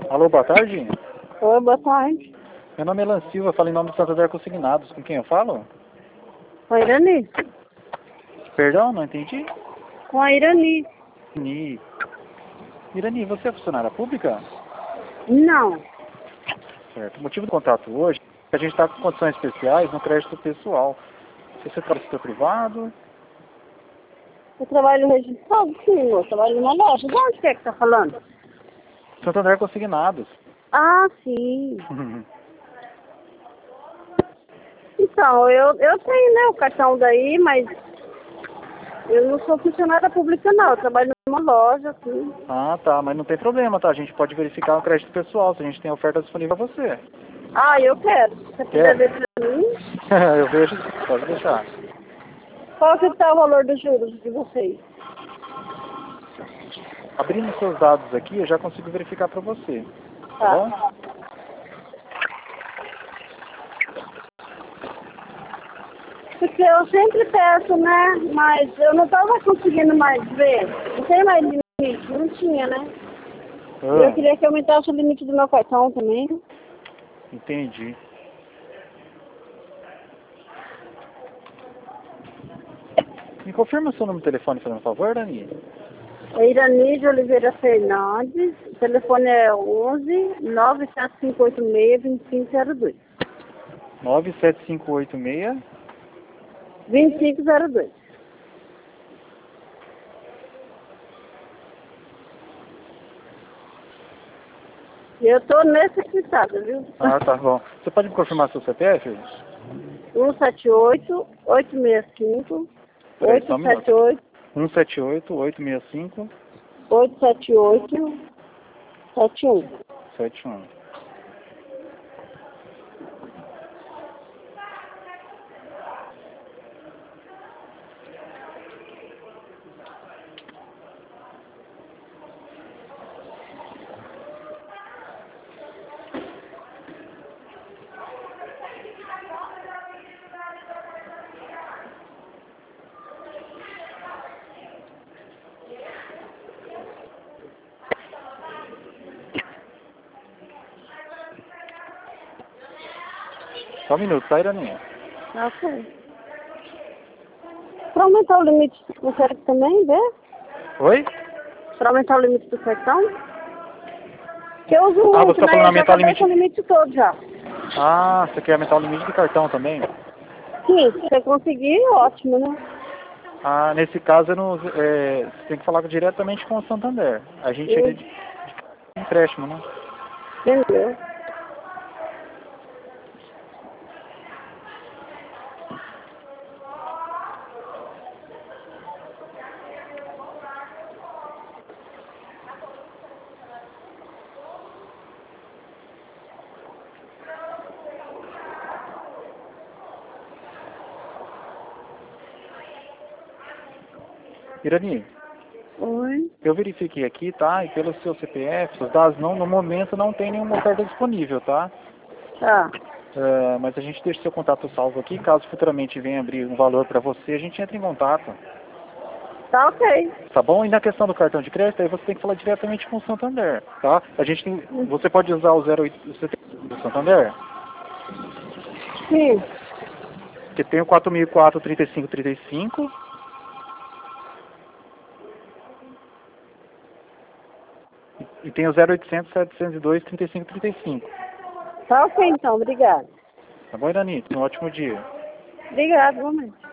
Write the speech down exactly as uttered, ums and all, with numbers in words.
Alô, boa tarde. Oi, boa tarde. Meu nome é Lan Silva, falo em nome do Santander Consignados. Com quem eu falo? Com a Irani. Perdão, não entendi. Com a Irani. Irani, Irani, você é funcionária pública? Não. Certo. O motivo do contato hoje é que a gente está com condições especiais no crédito pessoal. Se você trabalha no setor privado, Eu trabalho registrado, sim, eu trabalho numa loja. De onde que é que tá falando? Santander Consignados. Ah, sim. Então, eu, eu tenho, né, o cartão daí, mas eu não sou funcionária pública, não. Eu trabalho numa loja, assim. Ah, tá, mas não tem problema, tá? A gente pode verificar o crédito pessoal, se a gente tem oferta disponível para você. Ah, eu quero. Se você puder Quer? ver pra mim, Eu vejo, pode deixar. qual que tá o valor dos juros de vocês? Abrindo seus dados aqui, eu já consigo verificar para você. Tá bom? Tá. Porque eu sempre peço, né? Mas eu não tava conseguindo mais ver. Não tem mais limite, não tinha, né? E eu Ah, queria que aumentasse o limite do meu cartão também. entendi. Me confirma o seu número de telefone, fazendo um favor, Dani? É Irani de Oliveira Fernandes. O telefone é onze nove sete cinco oito seis dois cinco zero dois. nove sete cinco oito seis. dois cinco zero dois. E eu tô necessitada, viu? Ah, tá bom. Você pode me confirmar seu C P F? um sete oito oito seis cinco Peraí, oito só um sete minuto. oito um sete oito oito seis cinco oito sete oito sete um. sete um. Só um minuto, tá, Iraninha? Ok. Para aumentar o limite, não quero também ver? Oi? Para aumentar o limite do cartão? Que eu uso Ah, muito, você tá né? falando Eu já aumentar o acabei limite? com o limite todo já. Ah, você quer aumentar o limite do cartão também? Sim, se você conseguir, ótimo, né? Ah, nesse caso, eu não, é, você tem que falar diretamente com o Santander. A gente é de, Hum, de empréstimo, né? Entendeu? Irani, Oi. eu verifiquei aqui, tá? E pelo seu C P F, os dados não, no momento não tem nenhuma oferta disponível, tá? Tá. É, mas a gente deixa seu contato salvo aqui. Caso futuramente venha abrir um valor para você, a gente entra em contato. Tá ok. Tá bom? E na questão do cartão de crédito, aí você tem que falar diretamente com o Santander, tá? A gente tem, você pode usar o zero oito você tem do Santander, Sim. que tem o quatro mil e quatro, trinta e cinco, trinta e cinco. E tem o zero oitocentos, setecentos e dois, trinta e cinco, trinta e cinco. Tá ok então, obrigada. Tá bom, Irani? Um ótimo dia. Obrigada, momento.